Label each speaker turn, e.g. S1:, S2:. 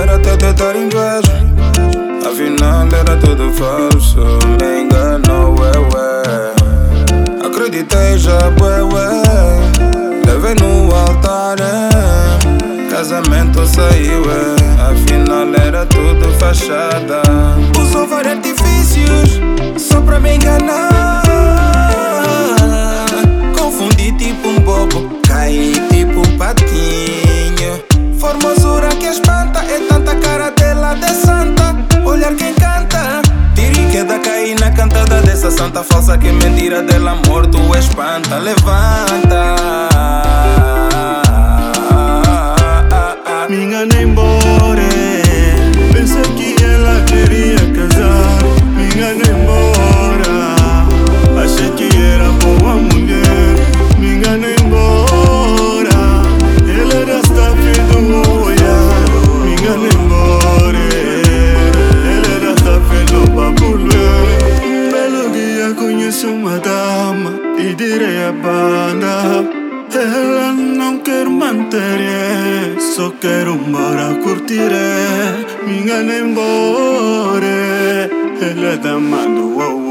S1: era até de dar inveja. Afinal era tudo falso, me enganou, acreditei já, levei no altar, casamento saiu, afinal era tudo fachada. Usou vários artifícios só pra me enganar. Confundi tipo um bobo, caí tipo um patinho. Formosura que espanta, é tanta cara dela de santa. Olhar quem canta, tira e queda, caí na cantada dessa santa falsa. Que mentira dela amor tu espanta. Levanta.
S2: Me enganei embora, pensei que ela queria casar. Me enganei embora, achei que era boa mulher. Me enganei embora, ela era staff do olhar. Me enganei embora, ela era staff do babulé. Um belo dia conheci uma dama e direi a banda. Ela não quer manter, só quero embora curtir. Me enganei embora, ela é da mano,